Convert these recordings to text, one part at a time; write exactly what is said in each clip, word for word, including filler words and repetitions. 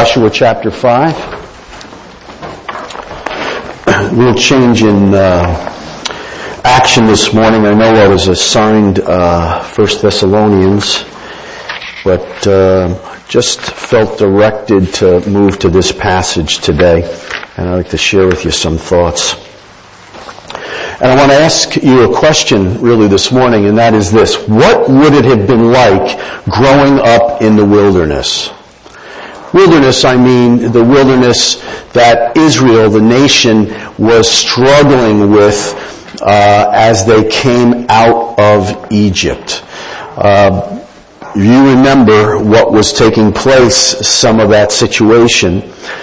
Joshua chapter five. We'll change in uh, action this morning. I know I was assigned uh, First Thessalonians, but uh, just felt directed to move to this passage today, and I'd like to share with you some thoughts. And I want to ask you a question really this morning, and that is this: what would it have been like growing up in the wilderness? Wilderness, I mean the wilderness that Israel, the nation, was struggling with uh, as they came out of Egypt. Uh, you remember what was taking place, some of that situation.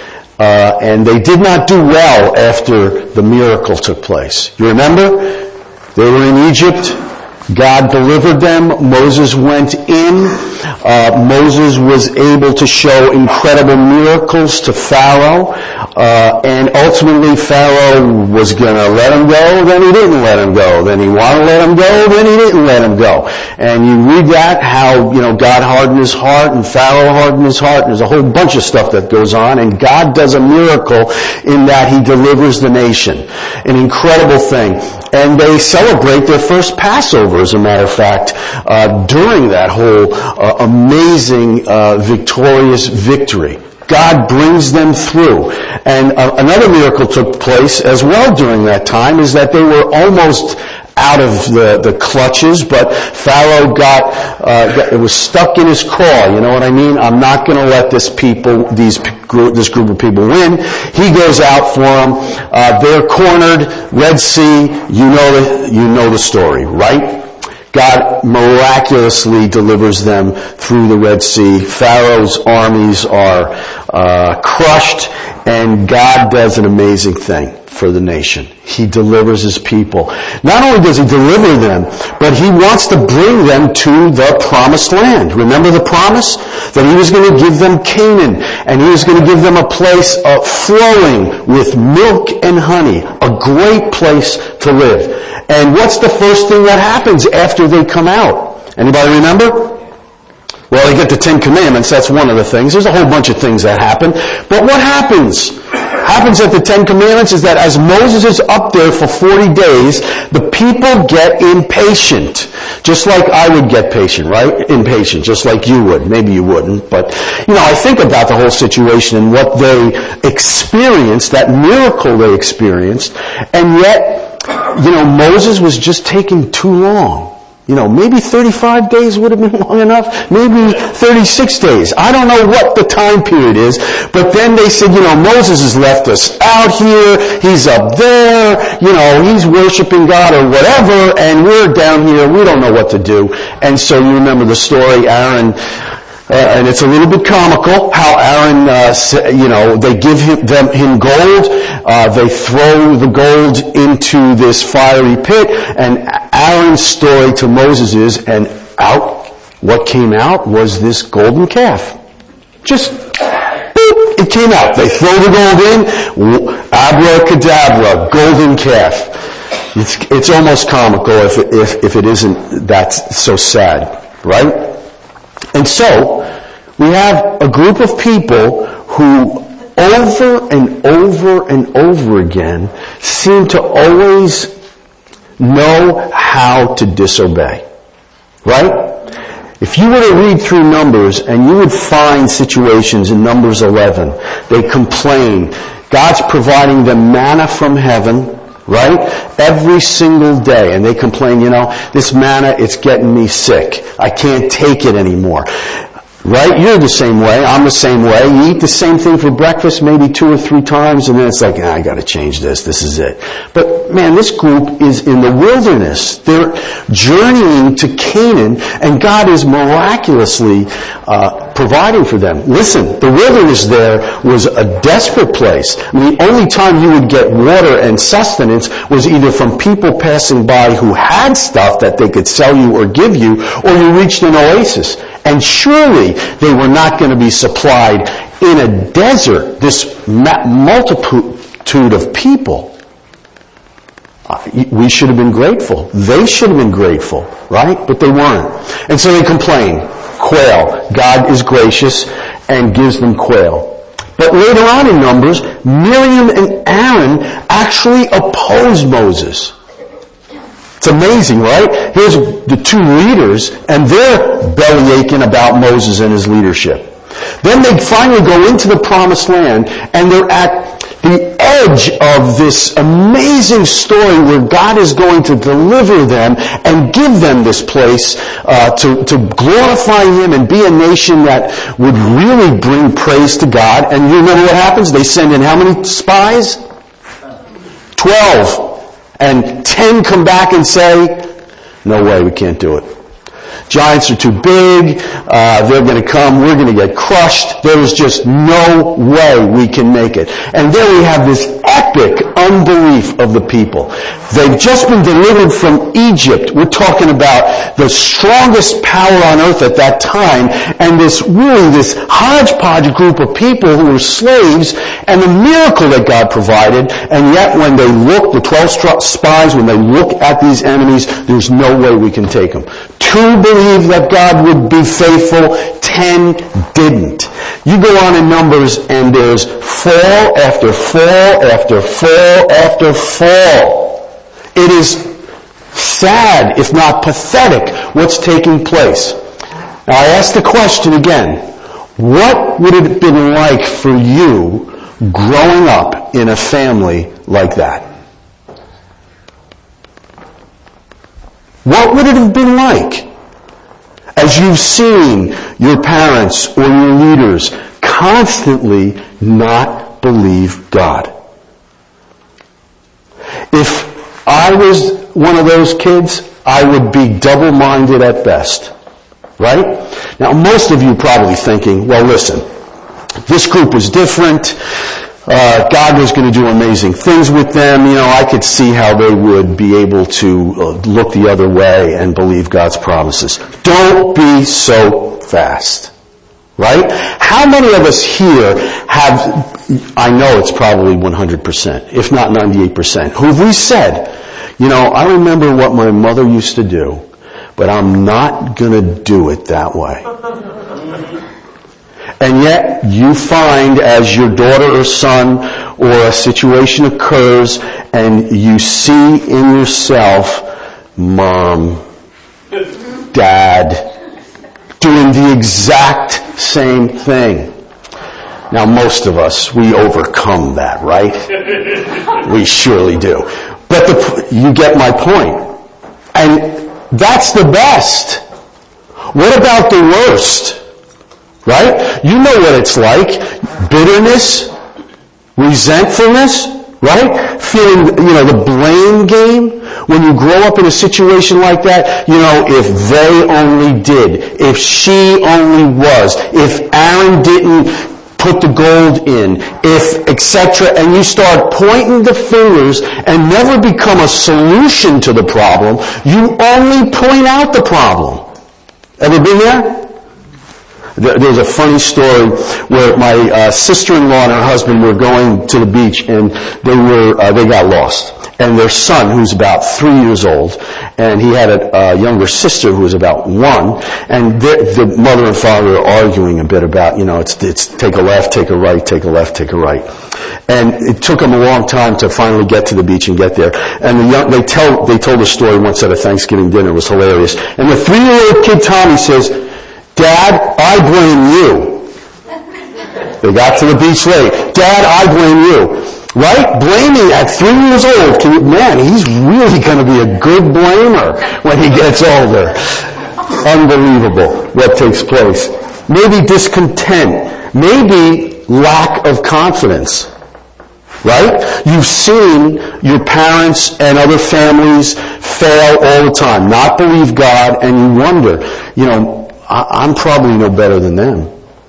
Uh, and they did not do well after the miracle took place. You remember? They were in Egypt. God delivered them. Moses went in. Uh, Moses was able to show incredible miracles to Pharaoh. Uh, and ultimately Pharaoh was gonna let him go, then he didn't let him go. Then he wanted to let him go, then he didn't let him go. And you read that, how, you know, God hardened his heart and Pharaoh hardened his heart. And there's a whole bunch of stuff that goes on. And God does a miracle in that he delivers the nation. An incredible thing. And they celebrate their first Passover, as a matter of fact, uh, during that whole uh, amazing, uh, victorious victory. God brings them through. And uh, another miracle took place as well during that time, is that they were almost out of the, the clutches, but Pharaoh got, uh, got, it was stuck in his craw, you know what I mean? I'm not gonna let this people, these group, this group of people win. He goes out for them, uh, they're cornered, Red Sea, you know the, you know the story, right? God miraculously delivers them through the Red Sea. Pharaoh's armies are uh, crushed, and God does an amazing thing for the nation. He delivers his people. Not only does he deliver them, but he wants to bring them to the promised land. Remember the promise? That he was going to give them Canaan, and he was going to give them a place uh, flowing with milk and honey, a great place to live. And what's the first thing that happens after they come out? Anybody remember? Well, they get the Ten Commandments. That's one of the things. There's a whole bunch of things that happen. But what happens? Happens at the Ten Commandments is that as Moses is up there for forty days, the people get impatient. Just like I would get patient, right? Impatient, just like you would. Maybe you wouldn't. But, you know, I think about the whole situation and what they experienced, that miracle they experienced, and yet, you know, Moses was just taking too long. You know, maybe thirty-five days would have been long enough. Maybe thirty-six days. I don't know what the time period is. But then they said, you know, Moses has left us out here. He's up there. You know, he's worshiping God or whatever. And we're down here. We don't know what to do. And so you remember the story, Aaron. Uh, and it's a little bit comical how Aaron, uh, you know, they give him, them, him gold, uh, they throw the gold into this fiery pit, and Aaron's story to Moses is, and out, what came out was this golden calf. Just, boop, it came out. They throw the gold in, abracadabra, golden calf. It's, it's almost comical if it, if, if it isn't that so sad, right? And so, we have a group of people who over and over and over again seem to always know how to disobey. Right? If you were to read through Numbers, and you would find situations in Numbers eleven, they complain. God's providing them manna from heaven, right? Every single day. And they complain, you know, this manna, it's getting me sick. I can't take it anymore. Right? You're the same way. I'm the same way. You eat the same thing for breakfast maybe two or three times, and then it's like, ah, I gotta change this. This is it. But man, this group is in the wilderness. They're journeying to Canaan, and God is miraculously uh providing for them. Listen, the wilderness there was a desperate place. I mean, the only time you would get water and sustenance was either from people passing by who had stuff that they could sell you or give you, or you reached an oasis. And surely they were not going to be supplied in a desert, this multitude of people. Uh, we should have been grateful. They should have been grateful, right? But they weren't. And so they complain. Quail. God is gracious and gives them quail. But later on in Numbers, Miriam and Aaron actually opposed Moses. It's amazing, right? Here's the two leaders, and they're bellyaching about Moses and his leadership. Then they finally go into the promised land, and they're at the edge of this amazing story where God is going to deliver them and give them this place uh, to, to glorify Him and be a nation that would really bring praise to God. And you remember what happens? They send in how many spies? Twelve. And ten come back and say, no way, we can't do it. Giants are too big, uh, they're going to come, we're going to get crushed, there's just no way we can make it. And there we have this epic unbelief of the people. They've just been delivered from Egypt. We're talking about the strongest power on earth at that time, and this really this hodgepodge group of people who were slaves, and the miracle that God provided, and yet when they look, the twelve spies, when they look at these enemies, there's no way we can take them. Two believed that God would be faithful, ten didn't. You go on in Numbers and there's fall after fall after fall after fall. It is sad, if not pathetic, what's taking place. Now I ask the question again, what would it have been like for you growing up in a family like that? What would it have been like as you've seen your parents or your leaders constantly not believe God? If I was one of those kids, I would be double-minded at best. Right? Now, most of you probably thinking, well, listen, this group was different. Uh, God was going to do amazing things with them. You know, I could see how they would be able to uh, look the other way and believe God's promises. Don't be so fast. Right? How many of us here have, I know it's probably one hundred percent, if not ninety-eight percent, who we said, you know, I remember what my mother used to do, but I'm not going to do it that way. And yet you find as your daughter or son or a situation occurs and you see in yourself mom, dad doing the exact same thing. Now most of us, we overcome that, right? We surely do. But the, you get my point. And that's the best. What about the worst? Right? You know what it's like. Bitterness, resentfulness, right? Feeling, you know, the blame game. When you grow up in a situation like that, you know, if they only did, if she only was, if Aaron didn't put the gold in, if et cetera, and you start pointing the fingers and never become a solution to the problem, you only point out the problem. Ever been there? There's a funny story where my uh, sister-in-law and her husband were going to the beach, and they were uh, they got lost. And their son, who's about three years old, and he had a, a younger sister who was about one, and the mother and father are arguing a bit about, you know, it's it's take a left, take a right, take a left, take a right. And it took them a long time to finally get to the beach and get there. And the young, they tell they told the story once at a Thanksgiving dinner. It was hilarious. And the three-year-old kid Tommy says, Dad, I blame you. They got to the beach late. Dad, I blame you. Right? Blaming at three years old. Can you, man, he's really going to be a good blamer when he gets older. Unbelievable what takes place. Maybe discontent. Maybe lack of confidence. Right? You've seen your parents and other families fail all the time, not believe God, and you wonder, you know, I'm probably no better than them.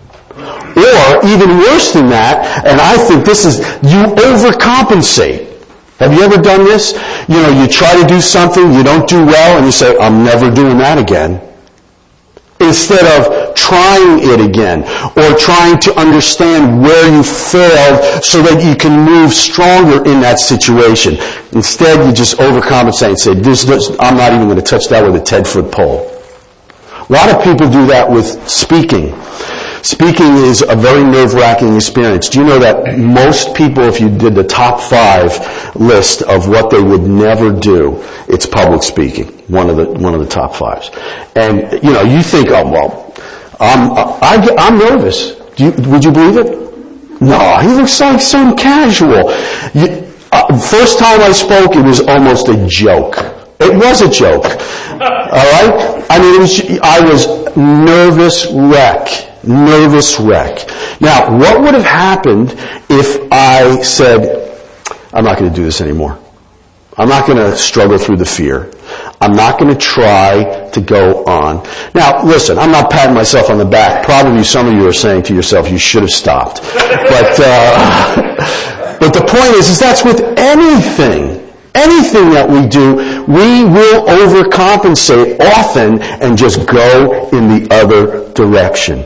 Or, even worse than that, and I think this is, you overcompensate. Have you ever done this? You know, you try to do something, you don't do well, and you say, I'm never doing that again. Instead of trying it again, or trying to understand where you failed so that you can move stronger in that situation. Instead, you just overcompensate and say, this, this, I'm not even going to touch that with a ten-foot pole. A lot of people do that with speaking. Speaking is a very nerve-wracking experience. Do you know that most people, if you did the top five list of what they would never do, it's public speaking, one of the one of the top fives. And, you know, you think, oh, well, I'm, I, I'm nervous. Do you, would you believe it? No, he looks like so casual. You, uh, first time I spoke, it was almost a joke. It was a joke. All right? I mean, it was, I was nervous wreck. Nervous wreck. Now, what would have happened if I said, I'm not going to do this anymore. I'm not going to struggle through the fear. I'm not going to try to go on. Now, listen, I'm not patting myself on the back. Probably some of you are saying to yourself, you should have stopped. But, uh, but the point is, is that's with anything. Anything that we do, we will overcompensate often and just go in the other direction.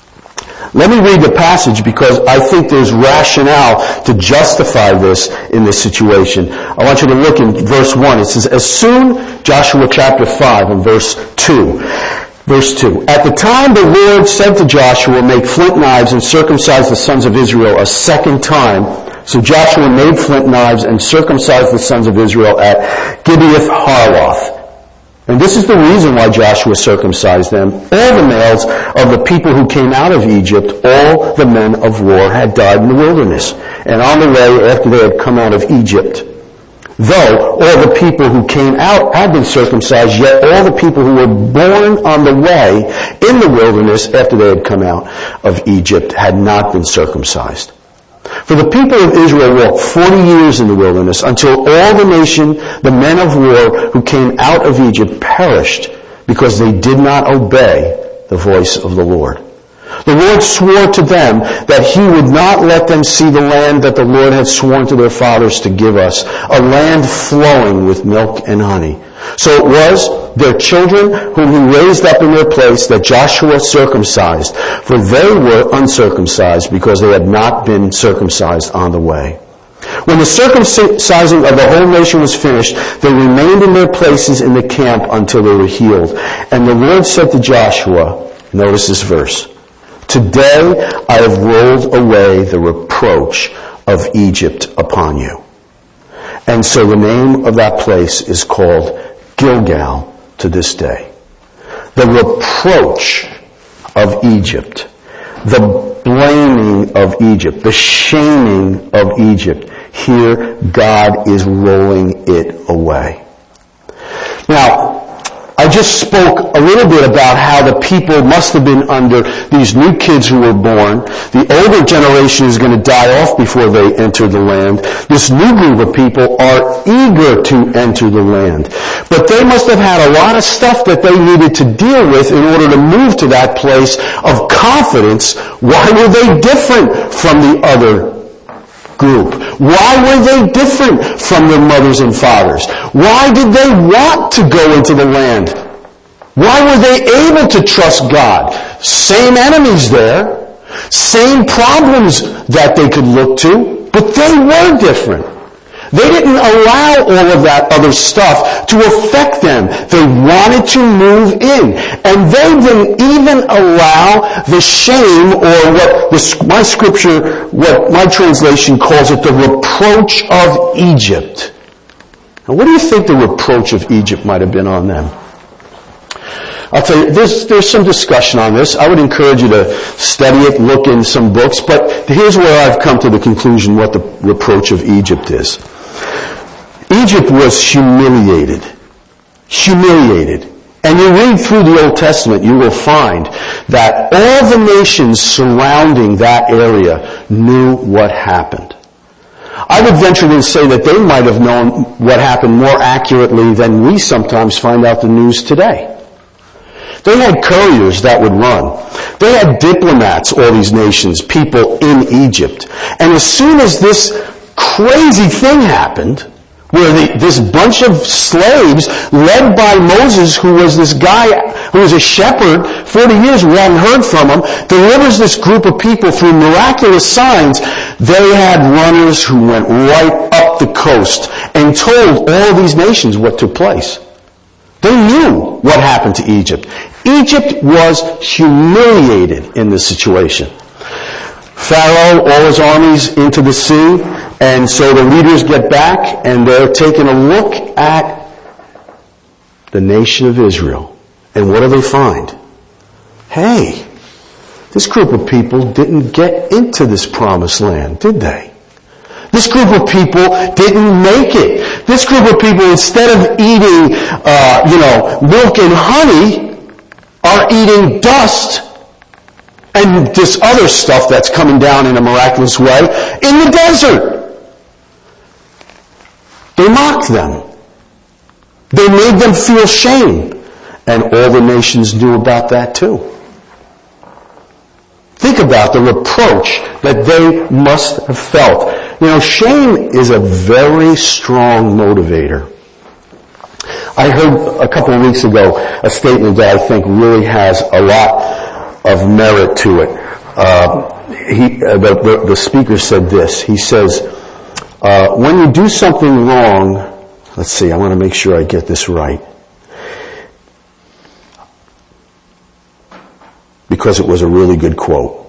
Let me read the passage because I think there's rationale to justify this in this situation. I want you to look in verse one. It says, as soon, Joshua chapter five and verse two. Verse two. At the time the Lord said to Joshua, make flint knives and circumcise the sons of Israel a second time. So Joshua made flint knives and circumcised the sons of Israel at Gibeath Harloth. And this is the reason why Joshua circumcised them. All the males of the people who came out of Egypt, all the men of war, had died in the wilderness, and on the way after they had come out of Egypt. Though all the people who came out had been circumcised, yet all the people who were born on the way in the wilderness after they had come out of Egypt had not been circumcised. For the people of Israel walked forty years in the wilderness until all the nation, the men of war who came out of Egypt, perished because they did not obey the voice of the Lord. The Lord swore to them that he would not let them see the land that the Lord had sworn to their fathers to give us, a land flowing with milk and honey. So it was their children whom he raised up in their place that Joshua circumcised, for they were uncircumcised because they had not been circumcised on the way. When the circumcising of the whole nation was finished, they remained in their places in the camp until they were healed. And the Lord said to Joshua, notice this verse, today I have rolled away the reproach of Egypt upon you. And so the name of that place is called Gilgal to this day. The reproach of Egypt, the blaming of Egypt, the shaming of Egypt. Here, God is rolling it away. Now, I just spoke a little bit about how the people must have been under these new kids who were born. The older generation is going to die off before they enter the land. This new group of people are eager to enter the land. But they must have had a lot of stuff that they needed to deal with in order to move to that place of confidence. Why were they different from the other group? Why were they different from their mothers and fathers? Why did they want to go into the land? Why were they able to trust God? Same enemies there, same problems that they could look to, but they were different. They didn't allow all of that other stuff to affect them. They wanted to move in. And they didn't even allow the shame, or what the, my scripture, what my translation calls it, the reproach of Egypt. Now, what do you think the reproach of Egypt might have been on them? I'll tell you, there's, there's some discussion on this. I would encourage you to study it, look in some books, but here's where I've come to the conclusion what the reproach of Egypt is. Egypt was humiliated. Humiliated. And you read through the Old Testament, you will find that all the nations surrounding that area knew what happened. I would venture to say that they might have known what happened more accurately than we sometimes find out the news today. They had couriers that would run. They had diplomats, all these nations, people in Egypt. And as soon as this crazy thing happened, where the, this bunch of slaves led by Moses, who was this guy who was a shepherd, forty years we hadn't heard from him, delivers this group of people through miraculous signs. They had runners who went right up the coast and told all these nations what took place. They knew what happened to Egypt. Egypt was humiliated in this situation. Pharaoh, all his armies into the sea, and so the leaders get back and they're taking a look at the nation of Israel. And what do they find? Hey, this group of people didn't get into this promised land, did they? This group of people didn't make it. This group of people, instead of eating, uh, you know, milk and honey, are eating dust and this other stuff that's coming down in a miraculous way in the desert. They mocked them. They made them feel shame. And all the nations knew about that too. Think about the reproach that they must have felt. You know, shame is a very strong motivator. I heard a couple of weeks ago a statement that I think really has a lot of merit to it. Uh, he, uh, the, the, the speaker said this. He says, uh, when you do something wrong, let's see, I want to make sure I get this right. Because it was a really good quote.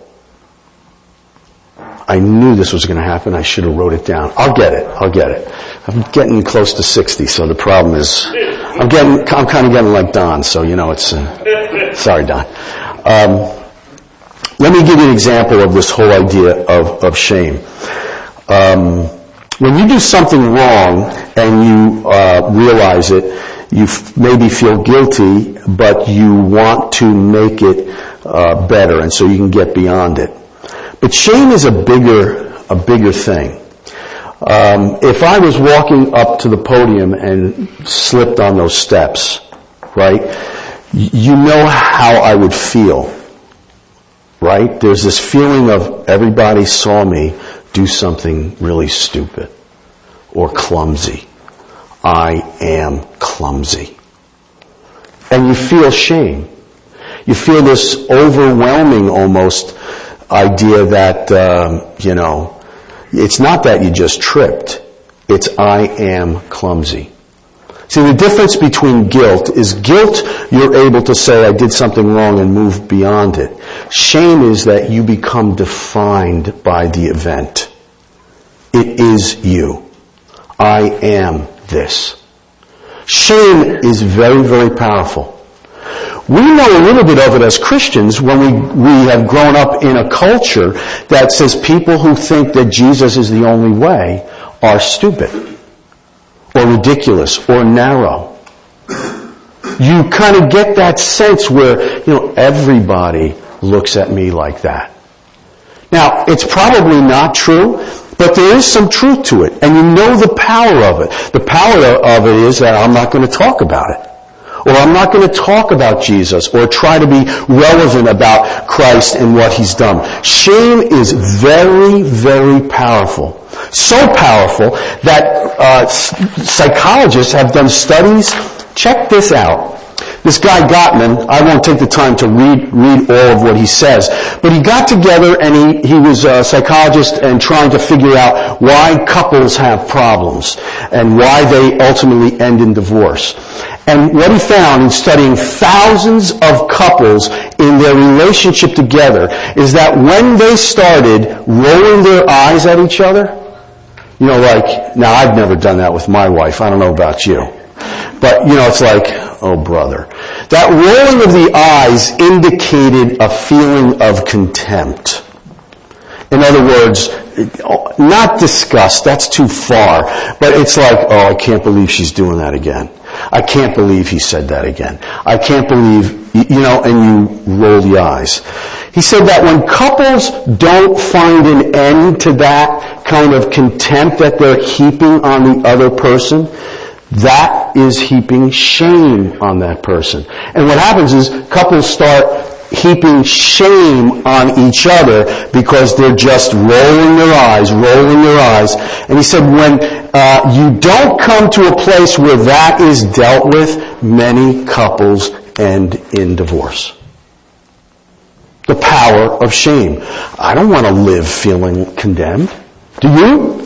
I knew this was going to happen. I should have wrote it down. I'll get it. I'll get it. I'm getting close to sixty, so the problem is, I'm getting, I'm kind of getting like Don, so you know it's, uh, sorry Don. Um, let me give you an example of this whole idea of, of shame. Um, when you do something wrong and you uh, realize it, you f- maybe feel guilty, but you want to make it uh, better, and so you can get beyond it. But shame is a bigger, a bigger thing. Um, if I was walking up to the podium and slipped on those steps, right, you know how I would feel, right? There's this feeling of everybody saw me do something really stupid or clumsy. I am clumsy. And you feel shame. You feel this overwhelming almost idea that, um, you know, it's not that you just tripped. It's I am clumsy. See, the difference between guilt is guilt, you're able to say I did something wrong and move beyond it. Shame is that you become defined by the event. It is you. I am this. Shame is very, very powerful. We know a little bit of it as Christians when we, we have grown up in a culture that says people who think that Jesus is the only way are stupid or ridiculous or narrow. You kind of get that sense where, you know, everybody looks at me like that. Now, it's probably not true, but there is some truth to it, and you know the power of it. The power of it is that I'm not going to talk about it. Or I'm not going to talk about Jesus or try to be relevant about Christ and what He's done. Shame is very, very powerful. So powerful that uh, psychologists have done studies. Check this out. This guy Gottman, I won't take the time to read read all of what he says, but he got together and he, he was a psychologist and trying to figure out why couples have problems and why they ultimately end in divorce. And what he found in studying thousands of couples in their relationship together is that when they started rolling their eyes at each other, you know, like, now I've never done that with my wife, I don't know about you. But, you know, it's like, oh brother. That rolling of the eyes indicated a feeling of contempt. In other words, not disgust, that's too far. But it's like, oh, I can't believe she's doing that again. I can't believe he said that again. I can't believe, you know, and you roll the eyes. He said that when couples don't find an end to that kind of contempt that they're heaping on the other person, that is heaping shame on that person. And what happens is couples start heaping shame on each other because they're just rolling their eyes, rolling their eyes. And he said when uh, you don't come to a place where that is dealt with, many couples end in divorce. The power of shame. I don't want to live feeling condemned. Do you?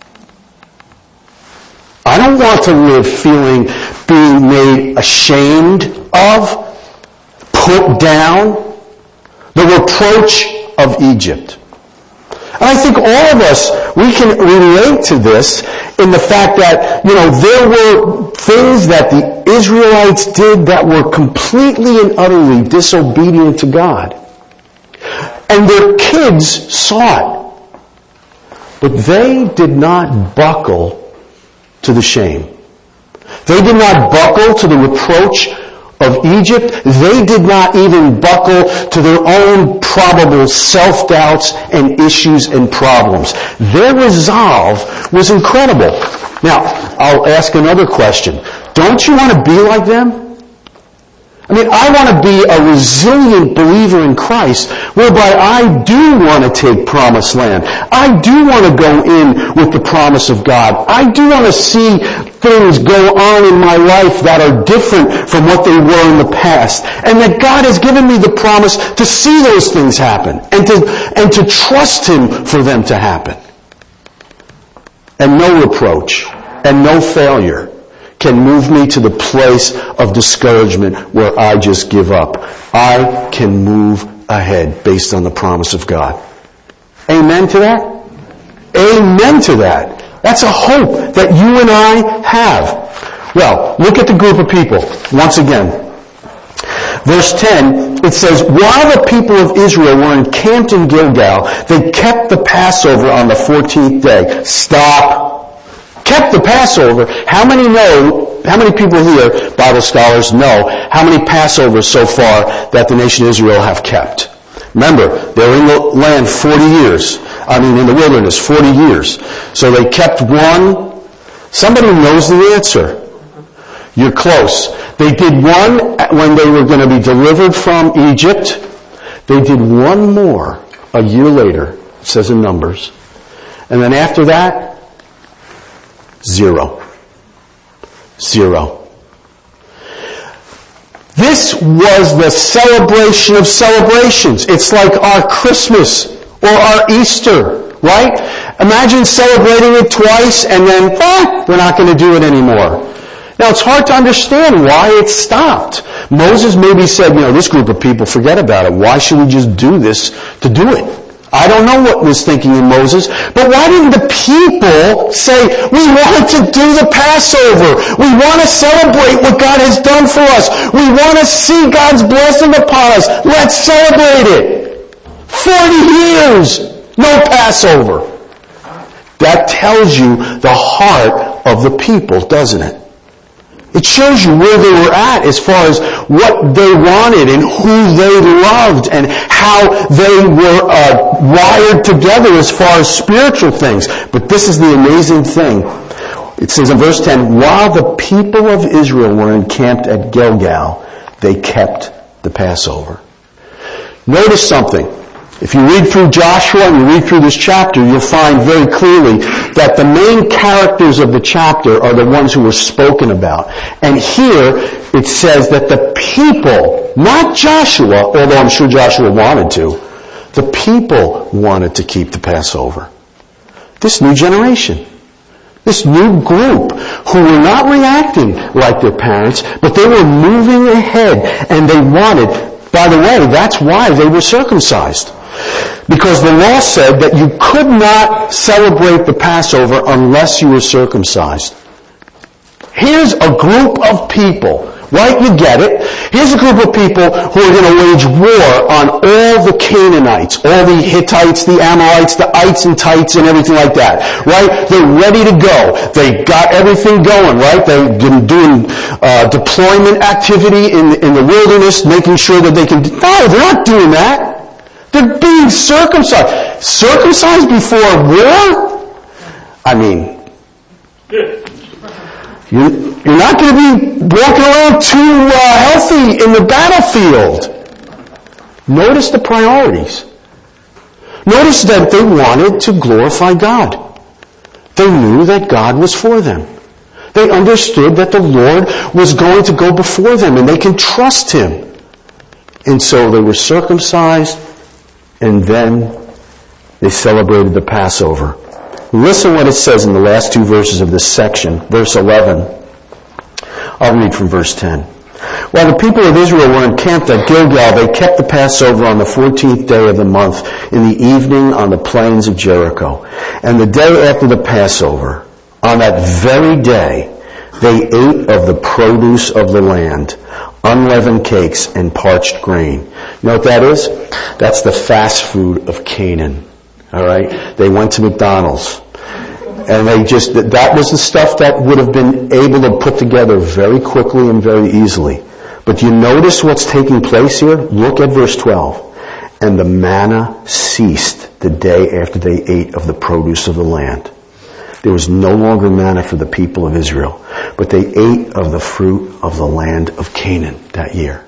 I don't want to live feeling being made ashamed of, put down, the reproach of Egypt. And I think all of us, we can relate to this in the fact that, you know, there were things that the Israelites did that were completely and utterly disobedient to God. And their kids saw it. But they did not buckle to the shame. They did not buckle to the reproach of Egypt. They did not even buckle to their own probable self-doubts and issues and problems. Their resolve was incredible. Now, I'll ask another question. Don't you want to be like them? I mean, I want to be a resilient believer in Christ, whereby I do want to take promised land. I do want to go in with the promise of God. I do want to see things go on in my life that are different from what they were in the past. And that God has given me the promise to see those things happen and to, and to trust Him for them to happen. And no reproach and no failure can move me to the place of discouragement where I just give up. I can move ahead based on the promise of God. Amen to that? Amen to that. That's a hope that you and I have. Well, look at the group of people once again. Verse ten, it says, while the people of Israel were encamped in Gilgal, they kept the Passover on the fourteenth day. Stop. Kept the Passover. How many know, how many people here, Bible scholars, know how many Passovers so far that the nation of Israel have kept? Remember, they were in the land forty years. I mean, in the wilderness, forty years. So they kept one. Somebody knows the answer. You're close. They did one when they were going to be delivered from Egypt. They did one more a year later. It says in Numbers. And then after that, Zero. Zero. This was the celebration of celebrations. It's like our Christmas or our Easter, right? Imagine celebrating it twice and then, ah, we're not going to do it anymore. Now, it's hard to understand why it stopped. Moses maybe said, you know, this group of people, forget about it. Why should we just do this to do it? I don't know what was thinking in Moses, but why didn't the people say, we want to do the Passover. We want to celebrate what God has done for us. We want to see God's blessing upon us. Let's celebrate it. Forty years, no Passover. That tells you the heart of the people, doesn't it? It shows you where they were at as far as what they wanted and who they loved and how they were uh, wired together as far as spiritual things. But this is the amazing thing. It says in verse ten, while the people of Israel were encamped at Gilgal, they kept the Passover. Notice something. If you read through Joshua and you read through this chapter, you'll find very clearly that the main characters of the chapter are the ones who were spoken about. And here it says that the people, not Joshua, although I'm sure Joshua wanted to, the people wanted to keep the Passover. This new generation. This new group who were not reacting like their parents, but they were moving ahead and they wanted. By the way, that's why they were circumcised. Because the law said that you could not celebrate the Passover unless you were circumcised. Here's a group of people, right? You get it. Here's a group of people who are going to wage war on all the Canaanites, all the Hittites, the Amorites, the ites and tites and everything like that, right? They're ready to go. They got everything going, right? They've been doing uh, deployment activity in, in the wilderness, making sure that they can... No, they're not doing that. They're being circumcised. Circumcised before war? I mean, you're, you're not going to be walking around too uh, healthy in the battlefield. Notice the priorities. Notice that they wanted to glorify God. They knew that God was for them. They understood that the Lord was going to go before them and they can trust Him. And so they were circumcised. And then they celebrated the Passover. Listen what it says in the last two verses of this section. Verse eleven. I'll read from verse ten. While the people of Israel were encamped at Gilgal, they kept the Passover on the fourteenth day of the month in the evening on the plains of Jericho. And the day after the Passover, on that very day, they ate of the produce of the land, unleavened cakes and parched grain. You know what that is? That's the fast food of Canaan. All right? They went to McDonald's. And they just, that was the stuff that would have been able to put together very quickly and very easily. But you notice what's taking place here? Look at verse twelve. And the manna ceased the day after they ate of the produce of the land. There was no longer manna for the people of Israel, but they ate of the fruit of the land of Canaan that year.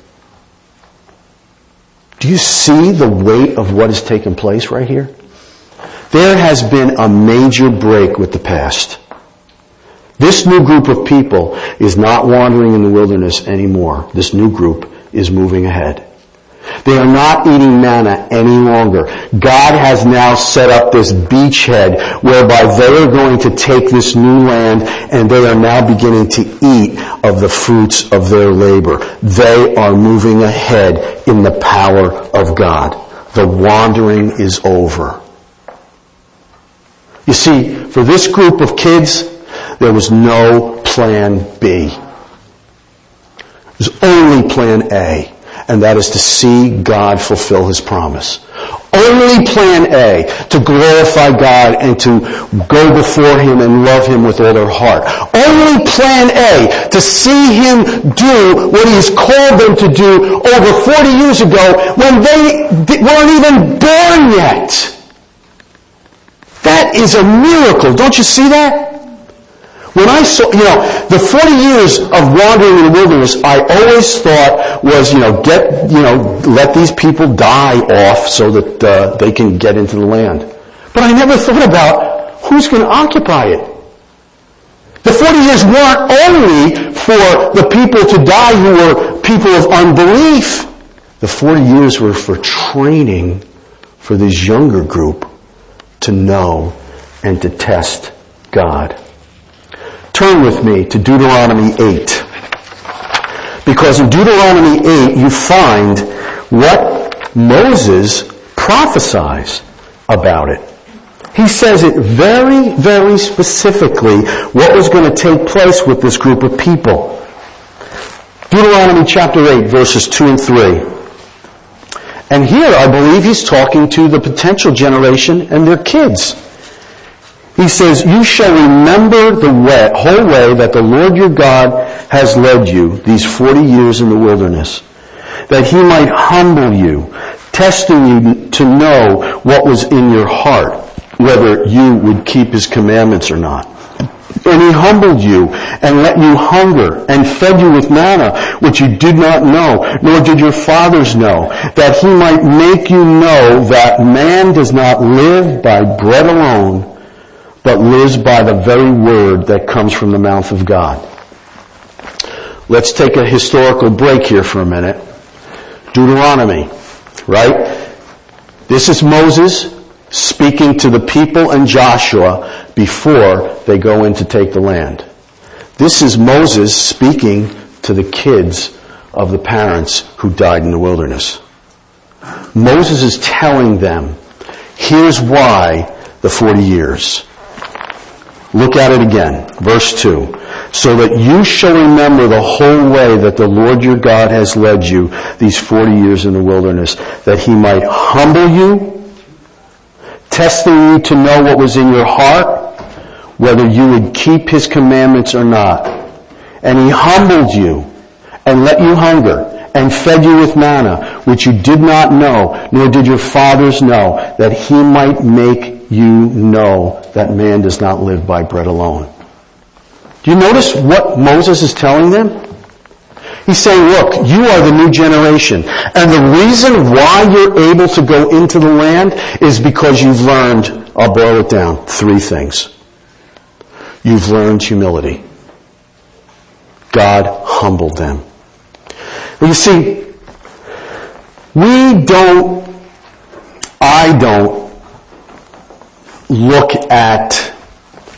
Do you see the weight of what has taken place right here? There has been a major break with the past. This new group of people is not wandering in the wilderness anymore. This new group is moving ahead. They are not eating manna any longer. God has now set up this beachhead whereby they are going to take this new land and they are now beginning to eat of the fruits of their labor. They are moving ahead in the power of God. The wandering is over. You see, for this group of kids, there was no plan B. There was only plan A, and that is to see God fulfill His promise. Only plan A, to glorify God and to go before Him and love Him with all their heart. Only plan A, to see Him do what He has called them to do over forty years ago when they weren't even born yet. That is a miracle. Don't you see that? When I saw, you know, the forty years of wandering in the wilderness, I always thought was, you know, get, you know, let these people die off so that uh, they can get into the land. But I never thought about who's going to occupy it. The forty years weren't only for the people to die who were people of unbelief. The forty years were for training for this younger group to know and to test God. Turn with me to Deuteronomy eight. Because in Deuteronomy eight you find what Moses prophesies about it. He says it very, very specifically what was going to take place with this group of people. Deuteronomy chapter eight, verses two and three. And here I believe he's talking to the potential generation and their kids. He says, you shall remember the way, whole way that the Lord your God has led you these forty years in the wilderness, that He might humble you, testing you to know what was in your heart, whether you would keep His commandments or not. And He humbled you and let you hunger and fed you with manna, which you did not know, nor did your fathers know, that He might make you know that man does not live by bread alone, but lives by the very word that comes from the mouth of God. Let's take a historical break here for a minute. Deuteronomy, right? This is Moses speaking to the people and Joshua before they go in to take the land. This is Moses speaking to the kids of the parents who died in the wilderness. Moses is telling them, here's why the forty years. Look at it again, verse two. So that you shall remember the whole way that the Lord your God has led you these forty years in the wilderness, that He might humble you, testing you to know what was in your heart, whether you would keep His commandments or not. And He humbled you and let you hunger and fed you with manna, which you did not know, nor did your fathers know, that He might make you know that man does not live by bread alone. Do you notice what Moses is telling them? He's saying, look, you are the new generation. And the reason why you're able to go into the land is because you've learned, I'll boil it down, three things. You've learned humility. God humbled them. Well, you see, we don't, I don't look at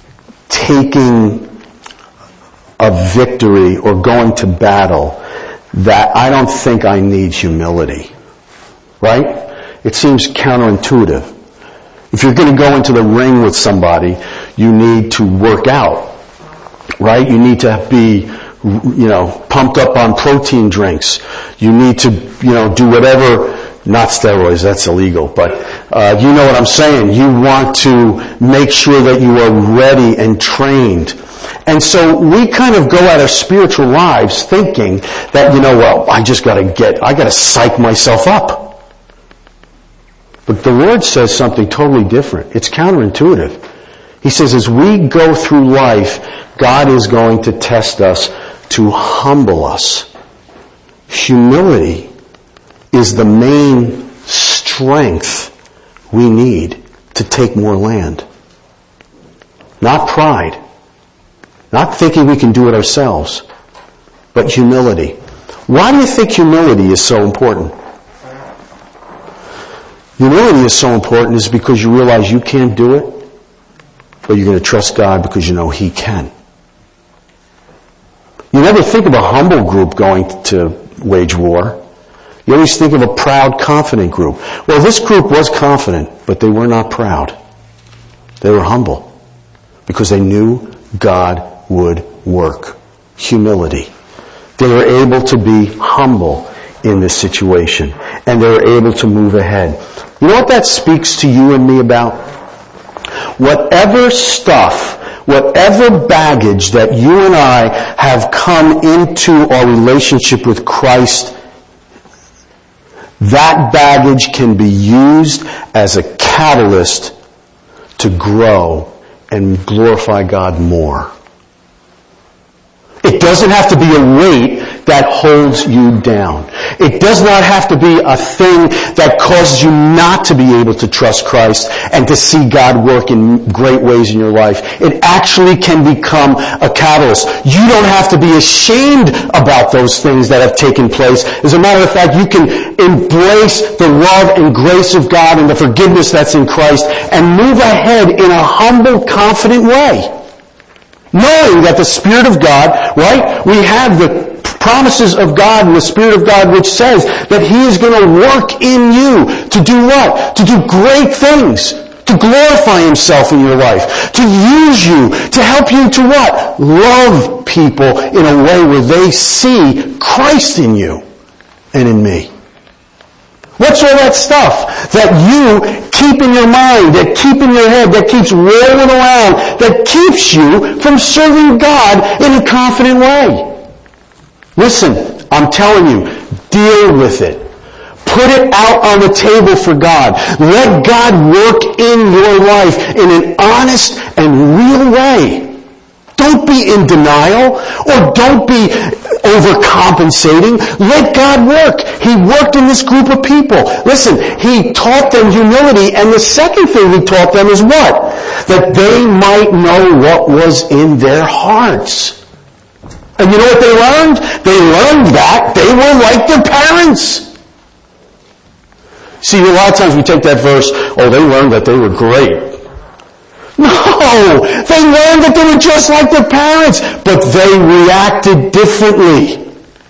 taking a victory or going to battle that I don't think I need humility. Right? It seems counterintuitive. If you're going to go into the ring with somebody, you need to work out. Right? You need to be, you know, pumped up on protein drinks. You need to, you know, do whatever, not steroids, that's illegal, but uh, you know what I'm saying. You want to make sure that you are ready and trained. And so we kind of go at our spiritual lives thinking that, you know, well, I just gotta get, I gotta psych myself up. But the Lord says something totally different. It's counterintuitive. He says as we go through life, God is going to test us to humble us. Humility is the main strength we need to take more land. Not pride. Not thinking we can do it ourselves, but humility. Why do you think humility is so important? Humility is so important is because you realize you can't do it, but you're going to trust God because you know He can. You never think of a humble group going to wage war. You always think of a proud, confident group. Well, this group was confident, but they were not proud. They were humble because they knew God would work. Humility. They were able to be humble in this situation, and they were able to move ahead. You know what that speaks to you and me about? Whatever stuff, whatever baggage that you and I have come into our relationship with Christ, that baggage can be used as a catalyst to grow and glorify God more. It doesn't have to be a weight that holds you down. It does not have to be a thing that causes you not to be able to trust Christ and to see God work in great ways in your life. It actually can become a catalyst. You don't have to be ashamed about those things that have taken place. As a matter of fact, you can embrace the love and grace of God and the forgiveness that's in Christ and move ahead in a humble, confident way. Knowing that the Spirit of God, right, we have the promises of God and the Spirit of God which says that He is going to work in you to do what? To do great things. To glorify Himself in your life. To use you. To help you to what? Love people in a way where they see Christ in you and in me. What's all that stuff that you keep in your mind, that keep in your head, that keeps rolling around, that keeps you from serving God in a confident way? Listen, I'm telling you, deal with it. Put it out on the table for God. Let God work in your life in an honest and real way. Don't be in denial or don't be overcompensating. Let God work. He worked in this group of people. Listen, He taught them humility, and the second thing He taught them is what? That they might know what was in their hearts. And you know what they learned? They learned that they were like their parents. See, a lot of times we take that verse, oh, they learned that they were great. No! They learned that they were just like their parents, but they reacted differently.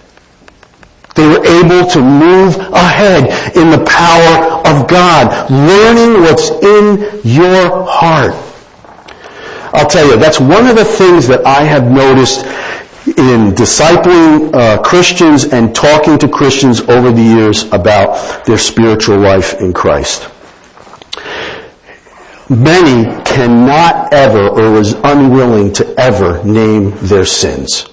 They were able to move ahead in the power of God, learning what's in your heart. I'll tell you, that's one of the things that I have noticed in discipling uh, Christians and talking to Christians over the years about their spiritual life in Christ. Many cannot ever or is unwilling to ever name their sins.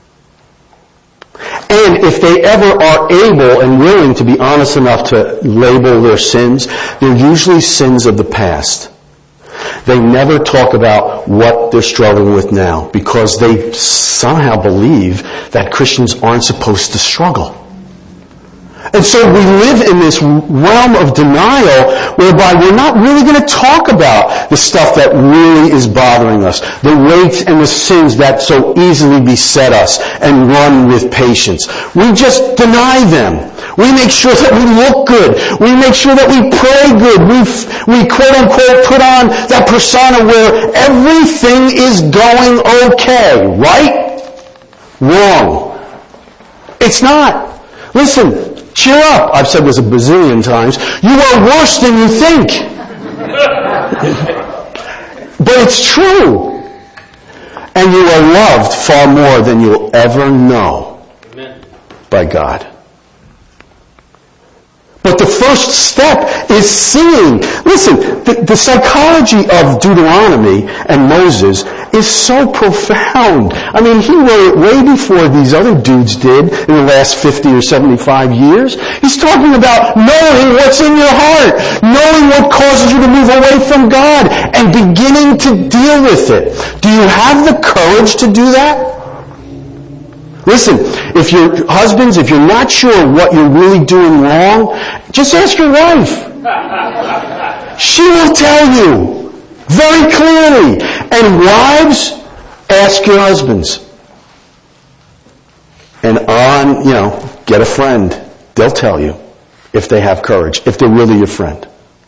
And if they ever are able and willing to be honest enough to label their sins, they're usually sins of the past. They never talk about what they're struggling with now because they somehow believe that Christians aren't supposed to struggle. And so we live in this realm of denial whereby we're not really going to talk about the stuff that really is bothering us, the weights and the sins that so easily beset us and run with patience. We just deny them. We make sure that we look good. We make sure that we pray good. We, we quote unquote put on that persona where everything is going okay, right? Wrong. It's not. Listen, cheer up. I've said this a bazillion times. You are worse than you think. But it's true. And you are loved far more than you'll ever know. Amen. By God. But the first step is seeing. Listen, the, the psychology of Deuteronomy and Moses is so profound. I mean, he wrote it way before these other dudes did in the last fifty or seventy-five years. He's talking about knowing what's in your heart, knowing what causes you to move away from God, and beginning to deal with it. Do you have the courage to do that? Listen, if your husbands, if you're not sure what you're really doing wrong, just ask your wife. She will tell you very clearly. And wives, ask your husbands. And on, you know, get a friend. They'll tell you if they have courage, if they're really your friend.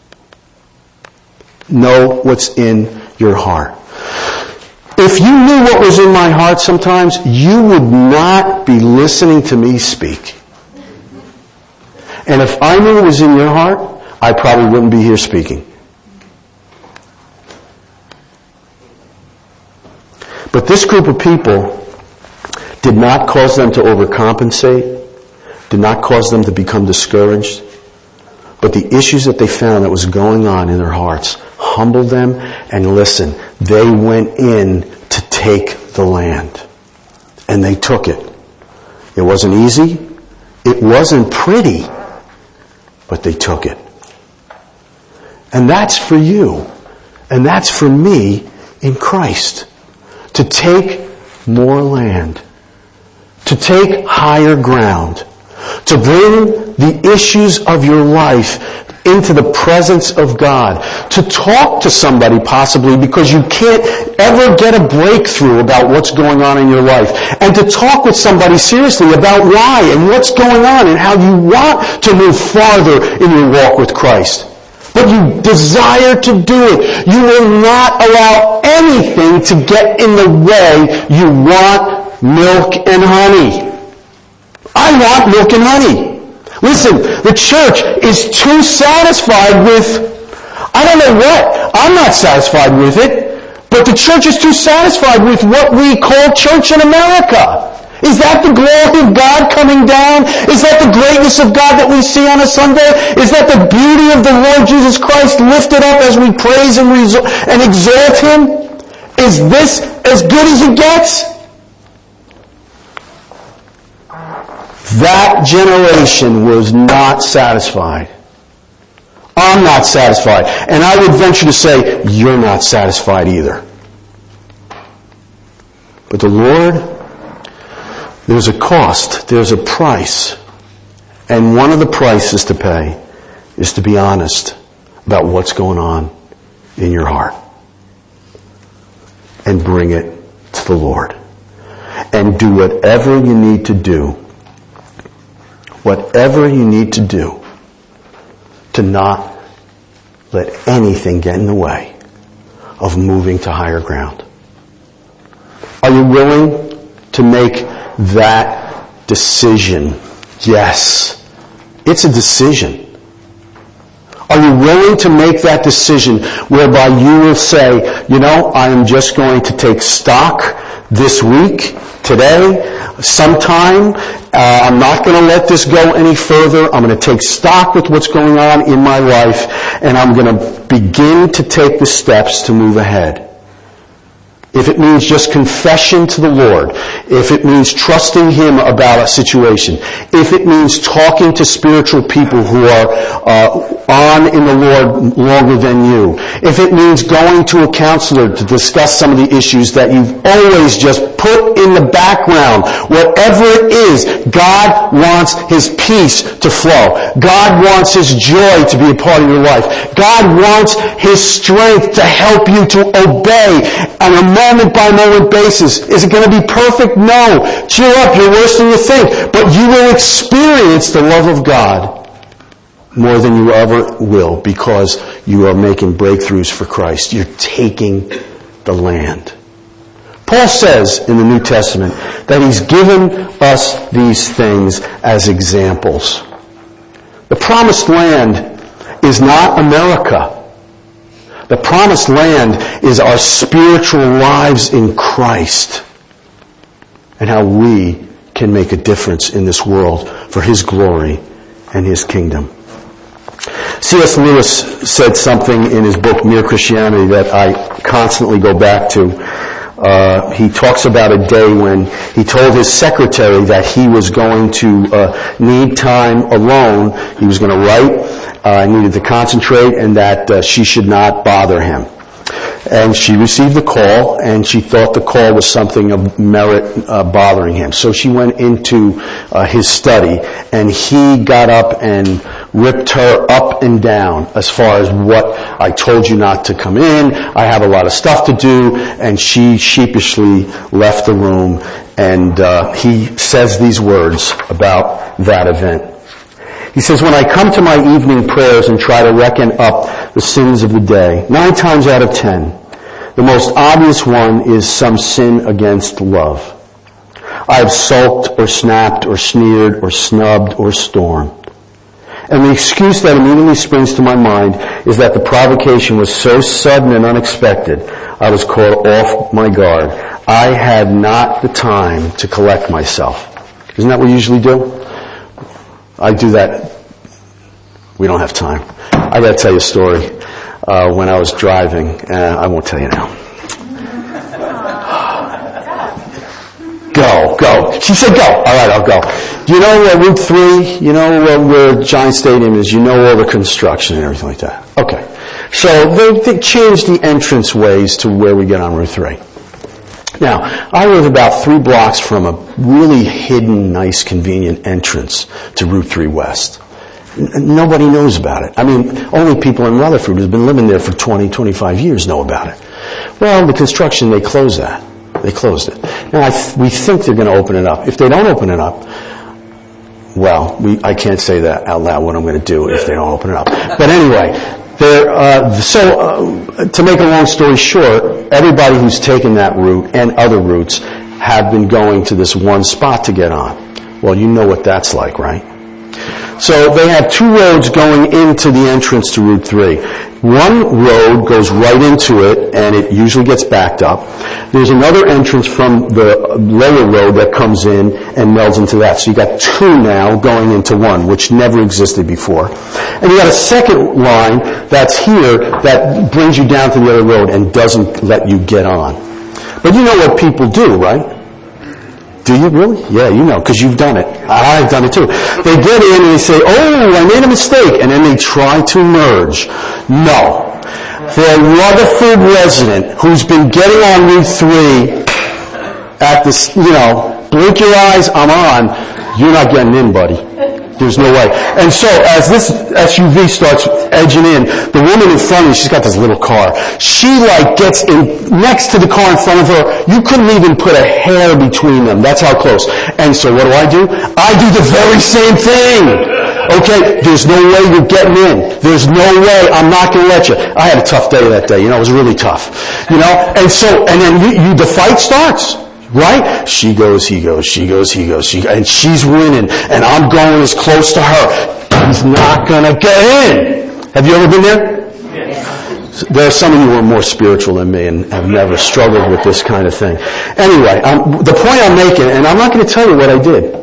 Know what's in your heart. If you knew what was in my heart sometimes, you would not be listening to me speak. And if I knew what was in your heart, I probably wouldn't be here speaking. But this group of people did not cause them to overcompensate, did not cause them to become discouraged, but the issues that they found that was going on in their hearts humbled them, and listen, they went in to take the land. And they took it. It wasn't easy. It wasn't pretty. But they took it. And that's for you. And that's for me in Christ. To take more land. To take higher ground. To bring the issues of your life into the presence of God. To talk to somebody possibly because you can't ever get a breakthrough about what's going on in your life. And to talk with somebody seriously about why and what's going on and how you want to move farther in your walk with Christ. But you desire to do it. You will not allow anything to get in the way. You want milk and honey. I want milk and honey. Listen, the church is too satisfied with, I don't know what, I'm not satisfied with it, but the church is too satisfied with what we call church in America. Is that the glory of God coming down? Is that the greatness of God that we see on a Sunday? Is that the beauty of the Lord Jesus Christ lifted up as we praise and, resol- and exalt Him? Is this as good as it gets? That generation was not satisfied. I'm not satisfied. And I would venture to say, you're not satisfied either. But the Lord, there's a cost, there's a price. And one of the prices to pay is to be honest about what's going on in your heart. And bring it to the Lord. And do whatever you need to do. Whatever you need to do to not let anything get in the way of moving to higher ground. Are you willing to make that decision? Yes. It's a decision. Are you willing to make that decision whereby you will say, you know, I am just going to take stock this week, today, sometime. Uh, I'm not going to let this go any further. I'm going to take stock with what's going on in my life, and I'm going to begin to take the steps to move ahead. If it means just confession to the Lord, if it means trusting Him about a situation, if it means talking to spiritual people who are uh, on in the Lord longer than you, if it means going to a counselor to discuss some of the issues that you've always just put in the background, whatever it is, God wants His peace to flow. God wants His joy to be a part of your life. God wants His strength to help you to obey on a moment by moment basis. Is it going to be perfect? No. Cheer up, you're worse than you think. But you will experience the love of God more than you ever will because you are making breakthroughs for Christ. You're taking the land. Paul says in the New Testament that he's given us these things as examples. The promised land is not America. The promised land is our spiritual lives in Christ and how we can make a difference in this world for His glory and His kingdom. C S Lewis said something in his book, Mere Christianity, that I constantly go back to. Uh, he talks about a day when he told his secretary that he was going to uh, need time alone. He was going to write, uh, needed to concentrate, and that uh, she should not bother him. And she received the call, and she thought the call was something of merit uh, bothering him. So she went into uh, his study, and he got up and ripped her up and down as far as what I told you not to come in. I have a lot of stuff to do. And she sheepishly left the room, and uh, he says these words about that event. He says, when I come to my evening prayers and try to reckon up the sins of the day, nine times out of ten, the most obvious one is some sin against love. I have sulked or snapped or sneered or snubbed or stormed. And the excuse that immediately springs to my mind is that the provocation was so sudden and unexpected, I was caught off my guard. I had not the time to collect myself. Isn't that what we usually do? I do that. We don't have time. I got to tell you a story. Uh, when I was driving, uh, I won't tell you now. Go, go. She said go. All right, I'll go. Do you know uh, Route three? You know uh, where Giant Stadium is? You know all the construction and everything like that. Okay. So they, they changed the entrance ways to where we get on Route three. Now, I live about three blocks from a really hidden, nice, convenient entrance to Route three West. N- nobody knows about it. I mean, only people in Rutherford who've been living there for twenty, twenty-five years know about it. Well, the construction, they closed that. They closed it. Now, I th- we think they're going to open it up. If they don't open it up, well, we, I can't say that out loud what I'm going to do if they don't open it up. But anyway, There, uh, so, uh, to make a long story short, everybody who's taken that route and other routes have been going to this one spot to get on. Well, you know what that's like, right? So they have two roads going into the entrance to Route three. One road goes right into it, and it usually gets backed up. There's another entrance from the lower road that comes in and melds into that. So you got two now going into one, which never existed before. And you got a second line that's here that brings you down to the other road and doesn't let you get on. But you know what people do, right? Do you really? Yeah, you know, because you've done it. I've done it too. They get in and they say, oh, I made a mistake. And then they try to merge. No. For a Rutherford resident who's been getting on Route three at this, you know, blink your eyes, I'm on, you're not getting in, buddy. There's no way. And so as this S U V starts edging in, the woman in front of me, she's got this little car. She like gets in next to the car in front of her. You couldn't even put a hair between them. That's how close. And so what do I do? I do the very same thing. Okay? There's no way you're getting in. There's no way. I'm not going to let you. I had a tough day that day. You know, it was really tough. You know? And so, and then you, you the fight starts. Right? She goes, he goes, she goes, he goes, she and she's winning, and I'm going as close to her. He's not gonna get in. Have you ever been there? Yes. There are some of you who are more spiritual than me and have never struggled with this kind of thing. Anyway, um, the point I'm making, and I'm not going to tell you what I did.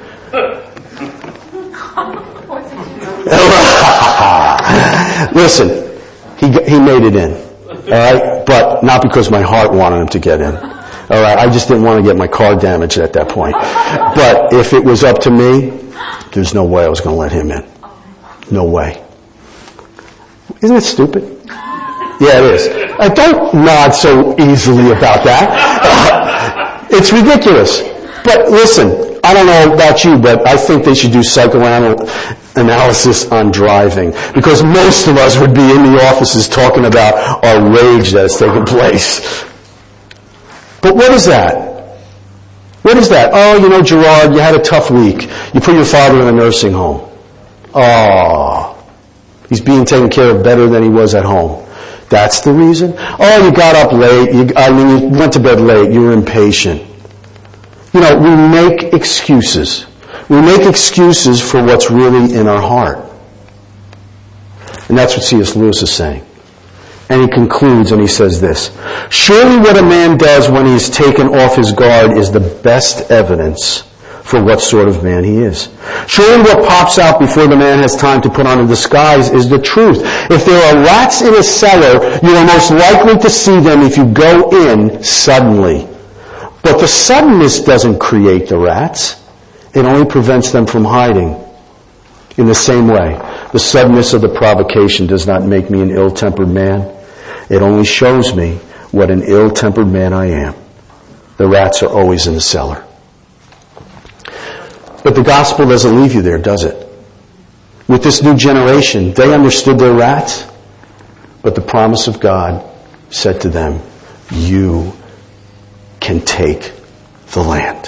Listen, he he made it in, all right, but not because my heart wanted him to get in. All right, I just didn't want to get my car damaged at that point. But if it was up to me, there's no way I was going to let him in. No way. Isn't it stupid? Yeah, it is. I don't nod so easily about that. It's ridiculous. But listen, I don't know about you, but I think they should do psychoanalysis on driving, because most of us would be in the offices talking about our rage that has taken place. But what is that? What is that? Oh, you know, Gerard, you had a tough week. You put your father in a nursing home. Oh, he's being taken care of better than he was at home. That's the reason? Oh, you got up late. You, I mean, you went to bed late. You were impatient. You know, we make excuses. We make excuses for what's really in our heart. And that's what C S Lewis is saying. And he concludes and he says this: surely what a man does when he is taken off his guard is the best evidence for what sort of man he is. Surely what pops out before the man has time to put on a disguise is the truth. If there are rats in a cellar, you are most likely to see them if you go in suddenly. But the suddenness doesn't create the rats. It only prevents them from hiding. In the same way, the suddenness of the provocation does not make me an ill-tempered man. It only shows me what an ill-tempered man I am. The rats are always in the cellar. But the gospel doesn't leave you there, does it? With this new generation, they understood their rats, but the promise of God said to them, you can take the land.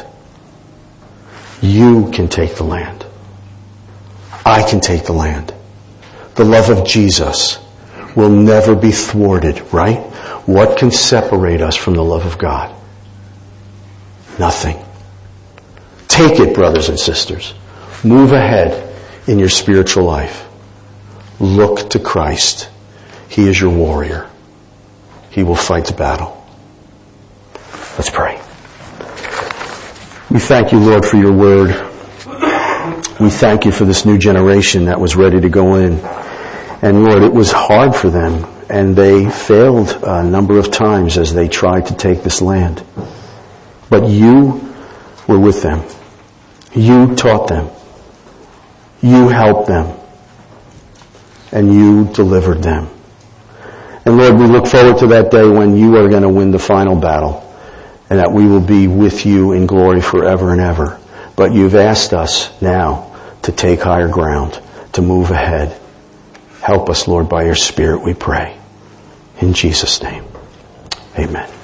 You can take the land. I can take the land. The love of Jesus will never be thwarted, right? What can separate us from the love of God? Nothing. Take it, brothers and sisters. Move ahead in your spiritual life. Look to Christ. He is your warrior. He will fight the battle. Let's pray. We thank you, Lord, for your word. We thank you for this new generation that was ready to go in. And Lord, it was hard for them, and they failed a number of times as they tried to take this land. But you were with them. You taught them. You helped them. And you delivered them. And Lord, we look forward to that day when you are going to win the final battle, and that we will be with you in glory forever and ever. But you've asked us now to take higher ground, to move ahead. Help us, Lord, by your Spirit, we pray. In Jesus' name, amen.